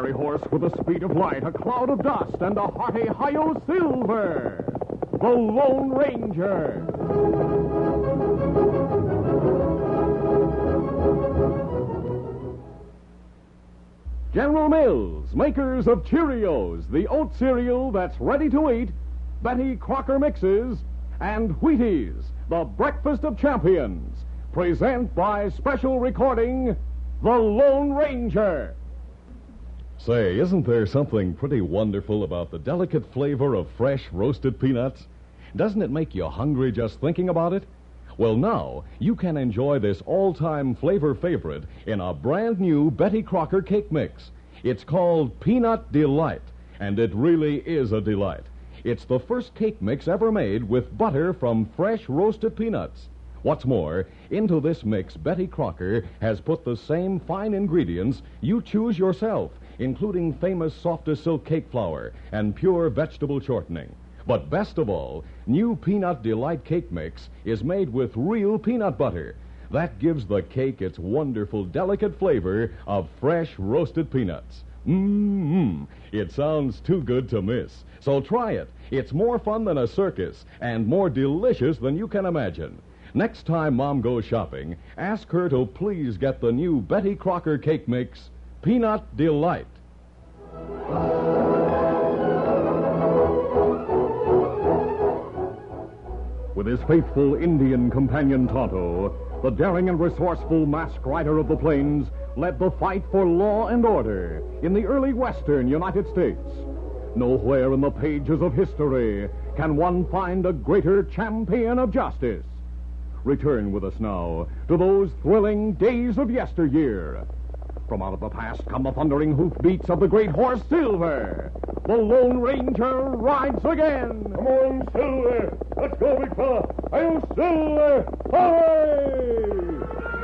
gray horse with the speed of light, a cloud of dust, and a hearty Hi-Yo Silver, the Lone Ranger. General Mills, makers of Cheerios, the oat cereal that's ready to eat, Betty Crocker Mixes, and Wheaties, the breakfast of champions, present by special recording, The Lone Ranger. Say, isn't there something pretty wonderful about the delicate flavor of fresh roasted peanuts? Doesn't it make you hungry just thinking about it? Well, now you can enjoy this all-time flavor favorite in a brand new Betty Crocker cake mix. It's called Peanut Delight, and it really is a delight. It's the first cake mix ever made with butter from fresh roasted peanuts. What's more, into this mix, Betty Crocker has put the same fine ingredients you choose yourself, including famous softest silk cake flour and pure vegetable shortening. But best of all, new Peanut Delight cake mix is made with real peanut butter. That gives the cake its wonderful, delicate flavor of fresh roasted peanuts. It sounds too good to miss. So try it. It's more fun than a circus and more delicious than you can imagine. Next time Mom goes shopping, ask her to please get the new Betty Crocker cake mix, Peanut Delight. With his faithful Indian companion Tonto, the daring and resourceful masked rider of the plains led the fight for law and order in the early western United States. Nowhere in the pages of history can one find a greater champion of justice. Return with us now to those thrilling days of yesteryear. From out of the past come the thundering hoofbeats of the great horse Silver. The Lone Ranger rides again. Come on, Silver. Let's go, big fella. I'll Silver. Away!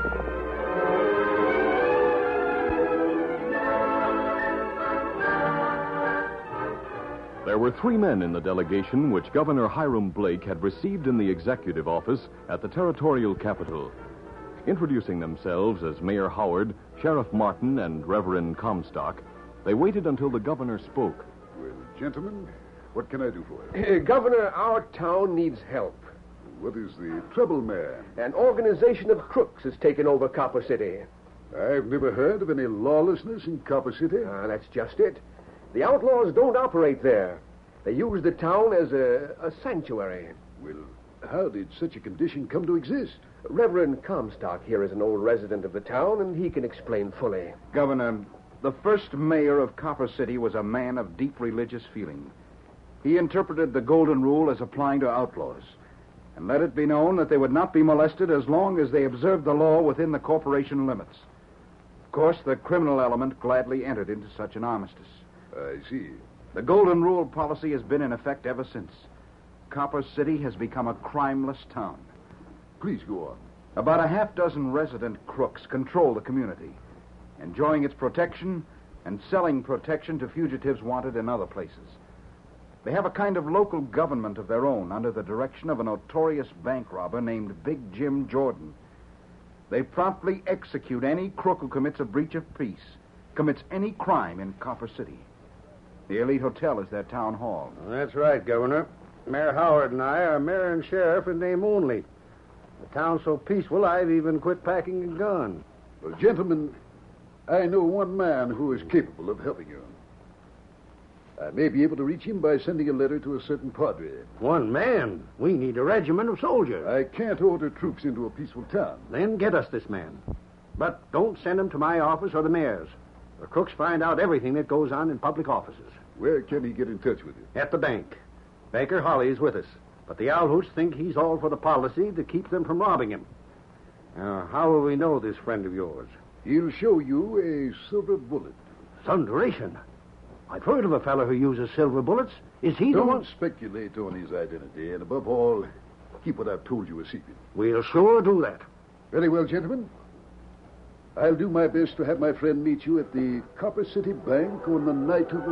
There were 3 men in the delegation which Governor Hiram Blake had received in the executive office at the territorial capital. Introducing themselves as Mayor Howard, Sheriff Martin, and Reverend Comstock, they waited until the governor spoke. Well, gentlemen, what can I do for you? Governor, our town needs help. What is the trouble, man? An organization of crooks has taken over Copper City. I've never heard of any lawlessness in Copper City. That's just it. The outlaws don't operate there. They use the town as a sanctuary. Well, how did such a condition come to exist? Reverend Comstock here is an old resident of the town, and he can explain fully. Governor, the first mayor of Copper City was a man of deep religious feeling. He interpreted the Golden Rule as applying to outlaws, and let it be known that they would not be molested as long as they observed the law within the corporation limits. Of course, the criminal element gladly entered into such an armistice. I see. The Golden Rule policy has been in effect ever since. Copper City has become a crimeless town. Please go on. About a half-dozen resident crooks control the community, enjoying its protection and selling protection to fugitives wanted in other places. They have a kind of local government of their own under the direction of a notorious bank robber named Big Jim Jordan. They promptly execute any crook who commits a breach of peace, commits any crime in Copper City. The Elite Hotel is their town hall. That's right, Governor. Mayor Howard and I are mayor and sheriff in name only. The town's so peaceful, I've even quit packing a gun. Well, gentlemen, I know one man who is capable of helping you. I may be able to reach him by sending a letter to a certain padre. One man? We need a regiment of soldiers. I can't order troops into a peaceful town. Then get us this man. But don't send him to my office or the mayor's. The crooks find out everything that goes on in public offices. Where can he get in touch with you? At the bank. Baker Holly is with us. But the Alhoots think he's all for the policy to keep them from robbing him. Now, how will we know this friend of yours? He'll show you a silver bullet. Thunderation. I've heard of a fellow who uses silver bullets. Is he the one? Don't speculate on his identity, and above all, keep what I've told you a secret. We'll sure do that. Very well, gentlemen. I'll do my best to have my friend meet you at the Copper City Bank on the night of the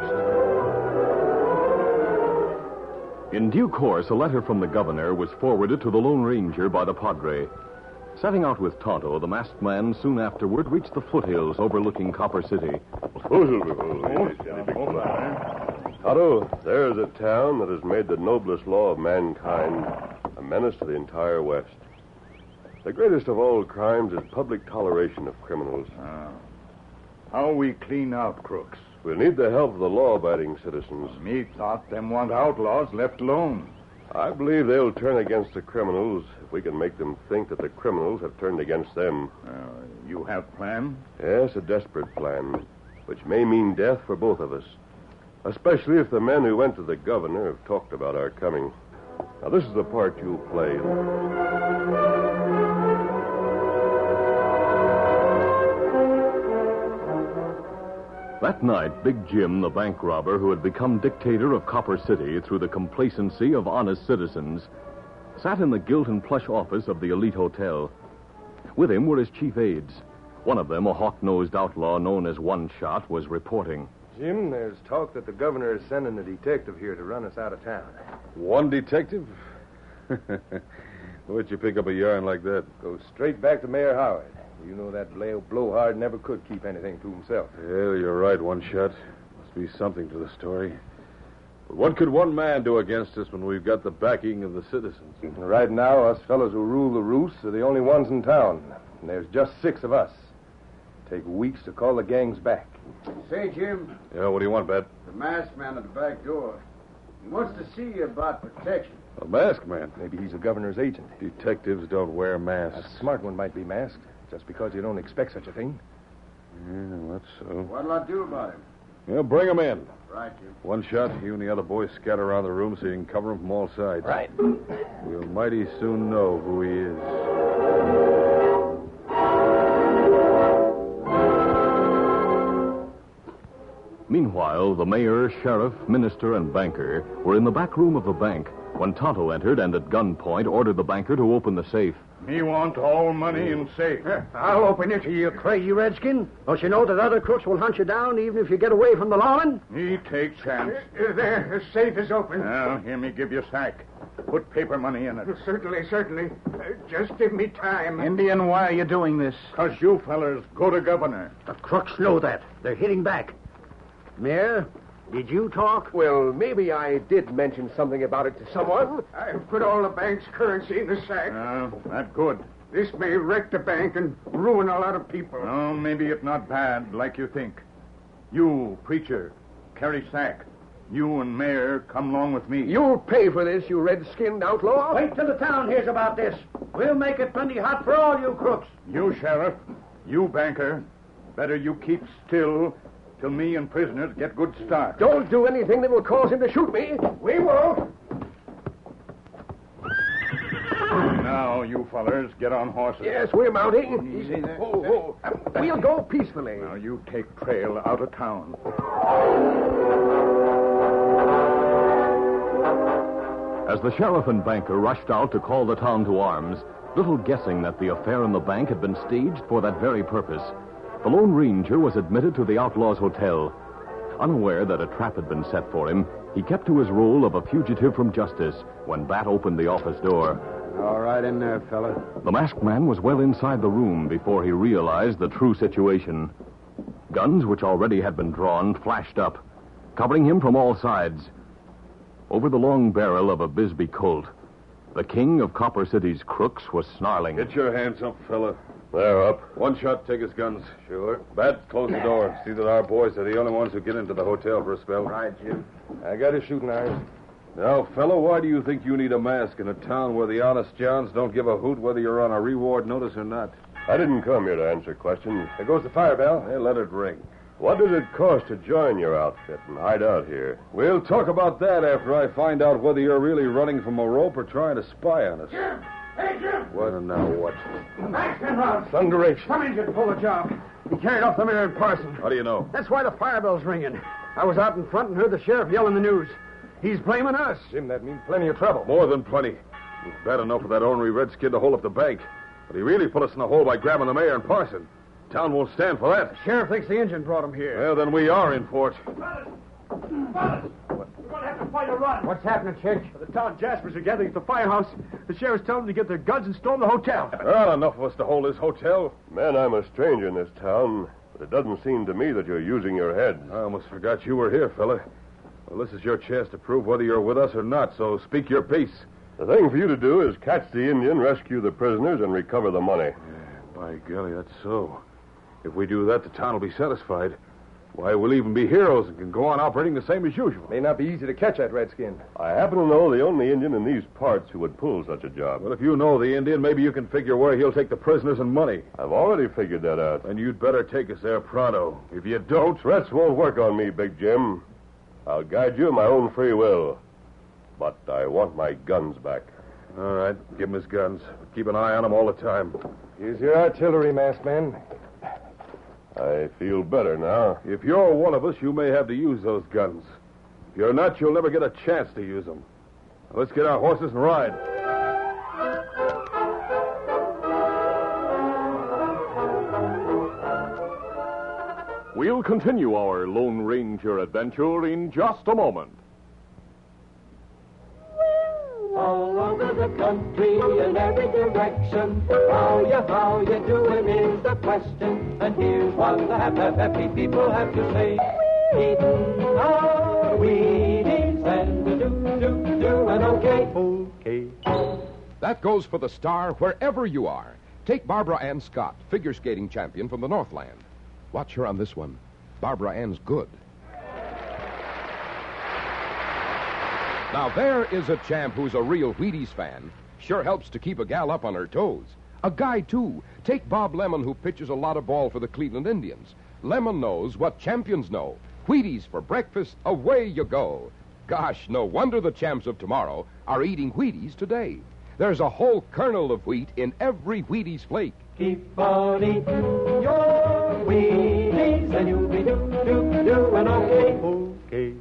1st. In due course, a letter from the governor was forwarded to the Lone Ranger by the padre. Setting out with Tonto, the masked man soon afterward reached the foothills overlooking Copper City, Otto, there is a town that has made the noblest law of mankind a menace to the entire West. The greatest of all crimes is public toleration of criminals. How we clean out crooks? We'll need the help of the law-abiding citizens. Me thought them want outlaws left alone. I believe they'll turn against the criminals if we can make them think that the criminals have turned against them. You have plan? Yes, a desperate plan, which may mean death for both of us. Especially if the men who went to the governor have talked about our coming. Now, this is the part you'll play. That night, Big Jim, the bank robber who had become dictator of Copper City through the complacency of honest citizens, sat in the gilt and plush office of the Elite Hotel. With him were his chief aides. One of them, a hawk-nosed outlaw known as One Shot, was reporting. Jim, there's talk that the governor is sending a detective here to run us out of town. One detective? Where'd you pick up a yarn like that? Go straight back to Mayor Howard. You know that blowhard never could keep anything to himself. Yeah, you're right, One Shot. Must be something to the story. But what could one man do against us when we've got the backing of the citizens? Right now, us fellows who rule the roosts are the only ones in town. And there's just 6 of us. Take weeks to call the gangs back. Say, Jim, Yeah, what do you want, Bat? the masked man at the back door. He wants to see you about protection. A masked man. Maybe he's the governor's agent. Detectives don't wear masks. A smart one might be masked, just because you don't expect such a thing. Yeah, that's so. What'll I do about him? Yeah, bring him in. Right, Jim. One Shot, you and the other boys scatter around the room so you can cover him from all sides. Right. We'll mighty soon know who he is. Meanwhile, the mayor, sheriff, minister, and banker were in the back room of the bank when Tonto entered and at gunpoint ordered the banker to open the safe. Me want all money in safe. I'll open it to you, crazy redskin. Don't you know that other crooks will hunt you down even if you get away from the lawman? Me take chance. There, the safe is open. Now, hear me give you sack. Put paper money in it. Certainly. Just give me time. Indian, why are you doing this? 'Cause you fellers go to governor. The crooks know that. They're hitting back. Mayor, did you talk? Well, maybe I did mention something about it to someone. I've put all the bank's currency in the sack. That's good. This may wreck the bank and ruin a lot of people. Oh, maybe it's not bad like you think. You, preacher, carry sack. You and mayor come along with me. You'll pay for this, you red-skinned outlaw. Wait till the town hears about this. We'll make it plenty hot for all you crooks. You, sheriff. You, banker. Better you keep still till me and prisoners get good start. Don't do anything that will cause him to shoot me. We won't. Now, you fellers, get on horses. Yes, we're mounting. Easy there. We'll go peacefully. Now, you take trail out of town. As the sheriff and banker rushed out to call the town to arms, little guessing that the affair in the bank had been staged for that very purpose, the Lone Ranger was admitted to the Outlaw's Hotel. Unaware that a trap had been set for him, he kept to his role of a fugitive from justice when Bat opened the office door. All right in there, fella. The masked man was well inside the room before he realized the true situation. Guns, which already had been drawn, flashed up, covering him from all sides. Over the long barrel of a Bisbee Colt, the king of Copper City's crooks was snarling. Get your hands up, fella. They're up. One Shot, take his guns. Sure. Bat, close the door. See that our boys are the only ones who get into the hotel for a spell. Right, Jim. I got his shooting irons. Now, fella, why do you think you need a mask in a town where the honest Johns don't give a hoot whether you're on a reward notice or not? I didn't come here to answer questions. There goes the fire bell. Hey, let it ring. What does it cost to join your outfit and hide out here? We'll talk about that after I find out whether you're really running from a rope or trying to spy on us. Jim! Hey, Jim! What and now what? Max and Rob. Thunderation. Some engine to pull the job. He carried off the mayor and parson. How do you know? That's why the fire bell's ringing. I was out in front and heard the sheriff yelling the news. He's blaming us. Jim, that means plenty of trouble. More than plenty. It was bad enough for that ornery redskin to hold up the bank. But he really put us in a hole by grabbing the mayor and parson. Town won't stand for that. Sheriff thinks the engine brought him here. Well, then we are in for it. What's happening, Church? The town Jaspers are gathering at the firehouse. The sheriff's telling them to get their guns and storm the hotel. There aren't enough of us to hold this hotel. Man, I'm a stranger in this town, But it doesn't seem to me that you're using your head. I almost forgot you were here, fella. Well, this is your chance to prove whether you're with us or not, so speak your piece. The thing for you to do is catch the Indian, rescue the prisoners, and recover the money. By golly, that's so. If we do that, the town will be satisfied. Why, we'll even be heroes and can go on operating the same as usual. May not be easy to catch that redskin. I happen to know the only Indian in these parts who would pull such a job. Well, if you know the Indian, maybe you can figure where he'll take the prisoners and money. I've already figured that out. Then you'd better take us there pronto. If you don't... Threats won't work on me, Big Jim. I'll guide you of my own free will. But I want my guns back. All right, give him his guns. Keep an eye on him all the time. Here's your artillery, masked man. I feel better now. If you're one of us, you may have to use those guns. If you're not, you'll never get a chance to use them. Now, let's get our horses and ride. We'll continue our Lone Ranger adventure in just a moment. All over the country in every direction, how you doing is the question. And here's what the happy people have to say. Eating our Wheaties and doing okay. That goes for the star wherever you are. Take Barbara Ann Scott, figure skating champion from the Northland. Watch her on this one. Barbara Ann's good. Now, there is a champ who's a real Wheaties fan. Sure helps to keep a gal up on her toes. A guy, too. Take Bob Lemon, who pitches a lot of ball for the Cleveland Indians. Lemon knows what champions know. Wheaties for breakfast, away you go. Gosh, no wonder the champs of tomorrow are eating Wheaties today. There's a whole kernel of wheat in every Wheaties flake. Keep on eating your Wheaties and you'll be doing okay.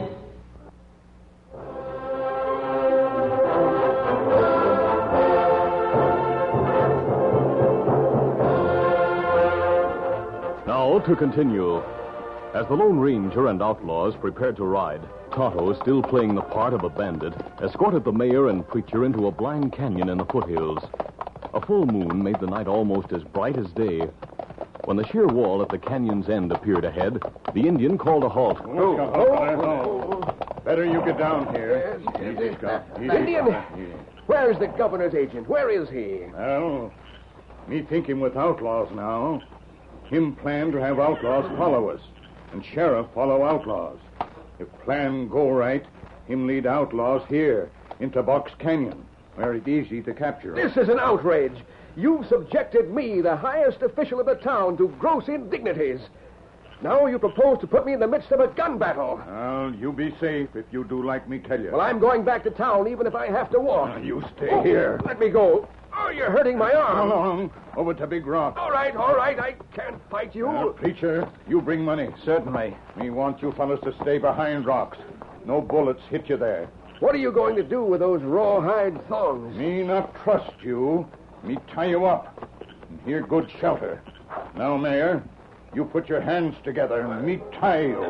Now to continue. As the Lone Ranger and outlaws prepared to ride, Tonto, still playing the part of a bandit, escorted the mayor and preacher into a blind canyon in the foothills. A full moon made the night almost as bright as day. When the sheer wall at the canyon's end appeared ahead, the Indian called a halt. Better you get down here. Indian, where's the governor's agent? Where is he? Well, me thinking with outlaws now. Him plan to have outlaws follow us, and sheriff follow outlaws. If plan go right, him lead outlaws here, into Box Canyon, where it's easy to capture 'em. This is an outrage. You've subjected me, the highest official of the town, to gross indignities. Now you propose to put me in the midst of a gun battle. Well, you be safe if you do like me tell you. Well, I'm going back to town, even if I have to walk. You stay here. Let me go. Oh, you're hurting my arm. Come along, over to Big Rock. All right. I can't fight you. Preacher, you bring money. Certainly. Me want you fellas to stay behind rocks. No bullets hit you there. What are you going to do with those rawhide thongs? Me not trust you. Me tie you up. And here good shelter. Now, Mayor, you put your hands together and me tie you.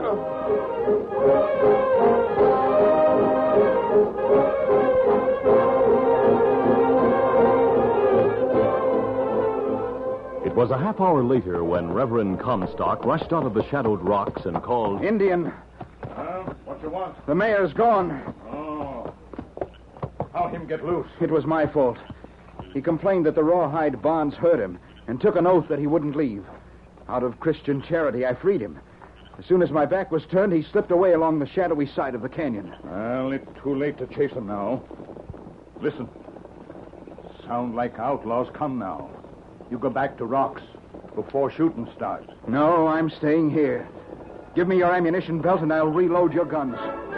It was a half hour later when Reverend Comstock rushed out of the shadowed rocks and called... Indian, What you want? the mayor's gone. Oh. How him get loose? It was my fault. He complained that the rawhide bonds hurt him and took an oath that he wouldn't leave. Out of Christian charity, I freed him. As soon as my back was turned, he slipped away along the shadowy side of the canyon. Well, it's too late to chase him now. Listen. Sound like outlaws come now. You go back to rocks before shooting starts. No, I'm staying here. Give me your ammunition belt and I'll reload your guns.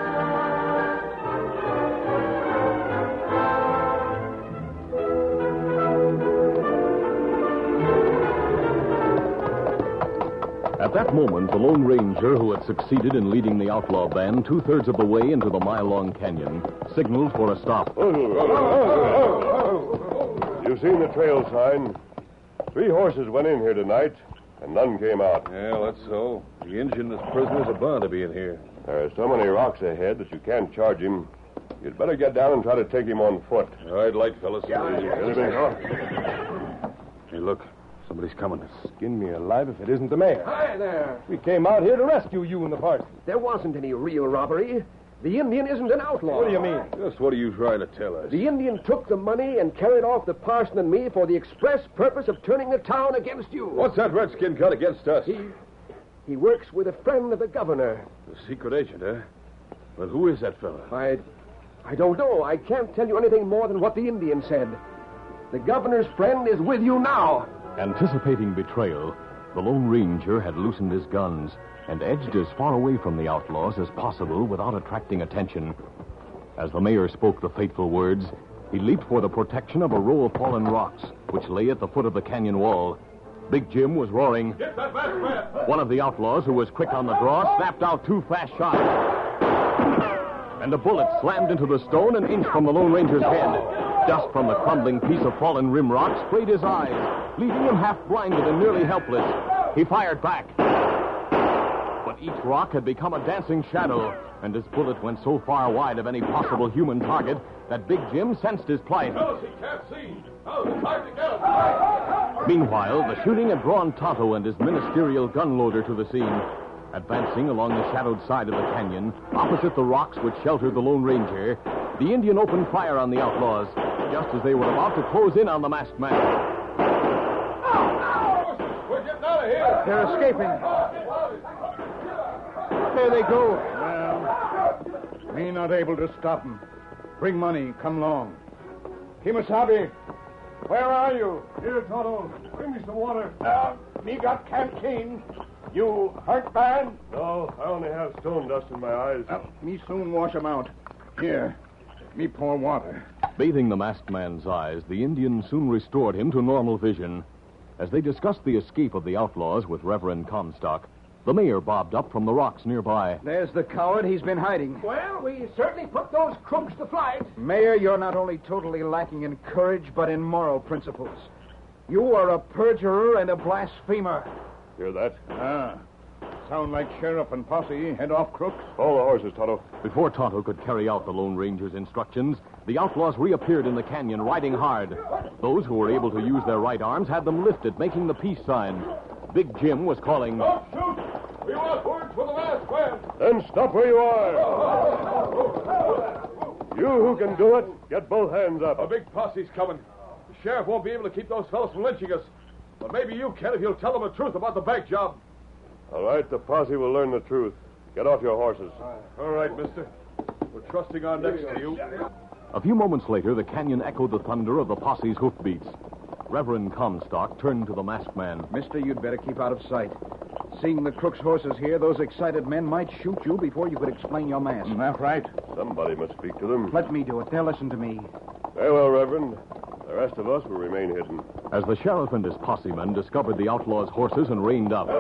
At that moment, the Lone Ranger, who had succeeded in leading the outlaw band 2/3 of the way into the mile-long canyon, signaled for a stop. You've seen the trail sign. 3 horses went in here tonight, and none came out. Yeah, that's so. The Injun and his prisoners are bound to be in here. There are so many rocks ahead that you can't charge him. You'd better get down and try to take him on foot. All right, light, fellas. Yeah. Hey, look. Somebody's coming. Skin me alive if it isn't the mayor. Hi there. We came out here to rescue you and the party. There wasn't any real robbery. The Indian isn't an outlaw. What do you mean? Just what are you trying to tell us? The Indian took the money and carried off the parson and me for the express purpose of turning the town against you. What's that redskin got against us? He works with a friend of the governor. The secret agent, eh? But who is that fellow? I don't know. I can't tell you anything more than what the Indian said. The governor's friend is with you now. Anticipating betrayal, the Lone Ranger had loosened his guns and edged as far away from the outlaws as possible without attracting attention. As the mayor spoke the fateful words, he leaped for the protection of a row of fallen rocks, which lay at the foot of the canyon wall. Big Jim was roaring. Get that masked man! One of the outlaws, who was quick on the draw, snapped out 2 fast shots. And a bullet slammed into the stone an inch from the Lone Ranger's head. Dust from the crumbling piece of fallen rim rock sprayed his eyes, leaving him half blinded and nearly helpless. He fired back. But each rock had become a dancing shadow, and his bullet went so far wide of any possible human target that Big Jim sensed his plight. Fellas, he can't see. Now it's time to get him. Meanwhile, the shooting had drawn Tonto and his ministerial gun loader to the scene. Advancing along the shadowed side of the canyon, opposite the rocks which sheltered the Lone Ranger, the Indian opened fire on the outlaws, just as they were about to close in on the masked man. We're getting out of here. They're escaping. There they go. Well, me not able to stop 'em. Bring money. Come along. Kimasabi, where are you? Here, Tonto. Bring me some water. Me got canteen. You hurt bad? No, I only have stone dust in my eyes. Me soon wash 'em out. Here, me pour water. Bathing the masked man's eyes, the Indian soon restored him to normal vision. As they discussed the escape of the outlaws with Reverend Comstock, the mayor bobbed up from the rocks nearby. There's the coward. He's been hiding. Well, we certainly put those crooks to flight. Mayor, you're not only totally lacking in courage, but in moral principles. You are a perjurer and a blasphemer. Hear that? Sound like sheriff and posse head off crooks. Call the horses, Tonto. Before Tonto could carry out the Lone Ranger's instructions, the outlaws reappeared in the canyon, riding hard. Those who were able to use their right arms had them lifted, making the peace sign. Big Jim was calling, Don't shoot! We want words for the masked man. Then stop where you are. You who can do it, get both hands up. A big posse's coming. The sheriff won't be able to keep those fellows from lynching us. But maybe you can if you'll tell them the truth about the bank job. All right, the posse will learn the truth. Get off your horses. All right, mister. We're trusting our necks to you. A few moments later, the canyon echoed the thunder of the posse's hoofbeats. Reverend Comstock turned to the masked man. Mister, you'd better keep out of sight. Seeing the crook's horses here, those excited men might shoot you before you could explain your mask. That right? Somebody must speak to them. Let me do it. They'll listen to me. Very well, Reverend. The rest of us will remain hidden. As the sheriff and his posse men discovered the outlaws' horses and reined up,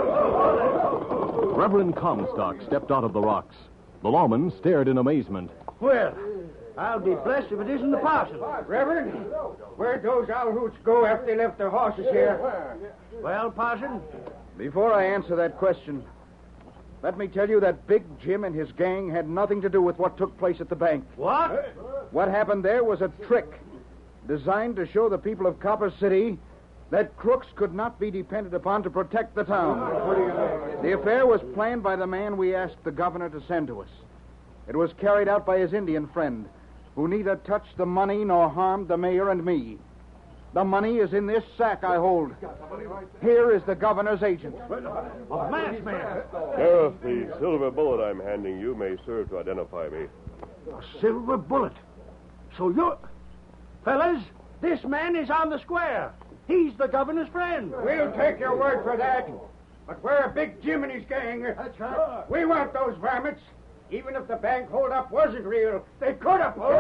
Reverend Comstock stepped out of the rocks. The lawman stared in amazement. Well, I'll be blessed if it isn't the parson. Reverend, where'd those Alhoots go after they left their horses here? Well, parson? Before I answer that question, let me tell you that Big Jim and his gang had nothing to do with what took place at the bank. What? What happened there was a trick designed to show the people of Copper City that crooks could not be depended upon to protect the town. The affair was planned by the man we asked the governor to send to us. It was carried out by his Indian friend, who neither touched the money nor harmed the mayor and me. The money is in this sack I hold. Here is the governor's agent. A masked man. Sheriff, the silver bullet I'm handing you may serve to identify me. A silver bullet. So you're... Fellas, this man is on the square. He's the governor's friend. We'll take your word for that. But we're a Big Jim and his gang. That's right. We want those varmints. Even if the bank holdup wasn't real, they could have pulled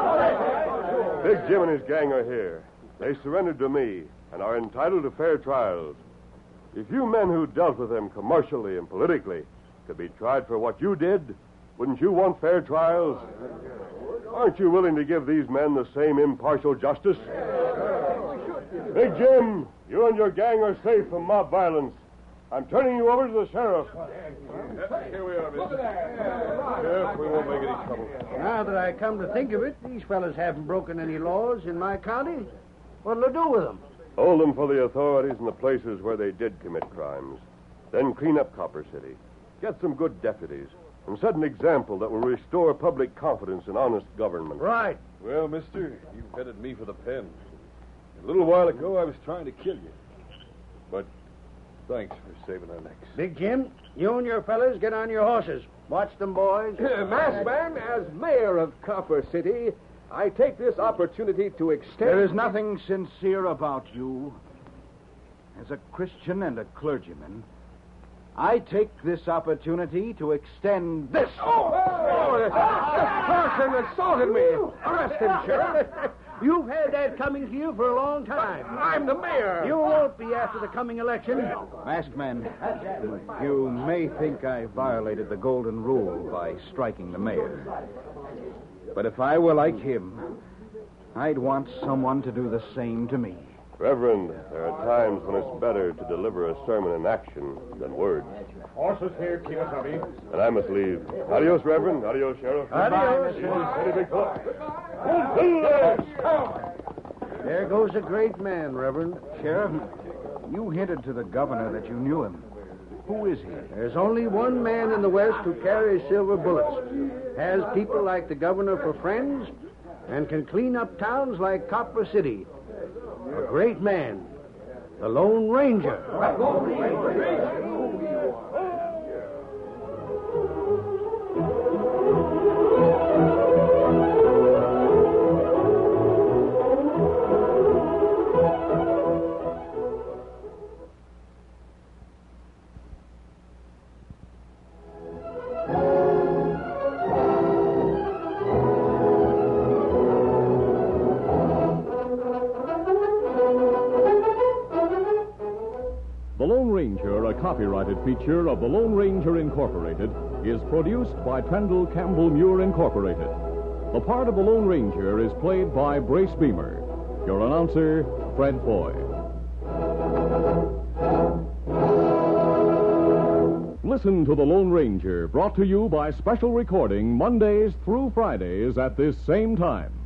it. Big Jim and his gang are here. They surrendered to me and are entitled to fair trials. If you men who dealt with them commercially and politically could be tried for what you did, wouldn't you want fair trials? Aren't you willing to give these men the same impartial justice? Big Jim, you and your gang are safe from mob violence. I'm turning you over to the sheriff. Here we are, mister. Sheriff, we won't make any trouble. Now that I come to think of it, these fellas haven't broken any laws in my county. What'll I do with them? Hold them for the authorities in the places where they did commit crimes. Then clean up Copper City. Get some good deputies. And set an example that will restore public confidence in honest government. Right. Well, mister, you've headed me for the pen. A little while ago, I was trying to kill you. But thanks for saving our necks. Big Jim, you and your fellas get on your horses. Watch them, boys. Masked Man, as mayor of Copper City, I take this opportunity to extend... There is nothing sincere about you. As a Christian and a clergyman, I take this opportunity to extend this. This person assaulted me. Arrest him, Sheriff. You've had that coming to you for a long time. I'm the mayor. You won't be after the coming election. Masked Man, you may think I violated the golden rule by striking the mayor. But if I were like him, I'd want someone to do the same to me. Reverend, there are times when it's better to deliver a sermon in action than words. Horses here, Kimasabi. And I must leave. Adios, Reverend. Adios, Sheriff. Adios. There goes a great man, Reverend. Sheriff, you hinted to the governor that you knew him. Who is he? There's only one man in the West who carries silver bullets, has people like the governor for friends, and can clean up towns like Copper City. A great man, the Lone Ranger. The Lone Ranger, a copyrighted feature of the Lone Ranger Incorporated, is produced by Trendle Campbell Muir Incorporated. The part of the Lone Ranger is played by Brace Beamer. Your announcer, Fred Foy. Listen to The Lone Ranger, brought to you by special recording Mondays through Fridays at this same time.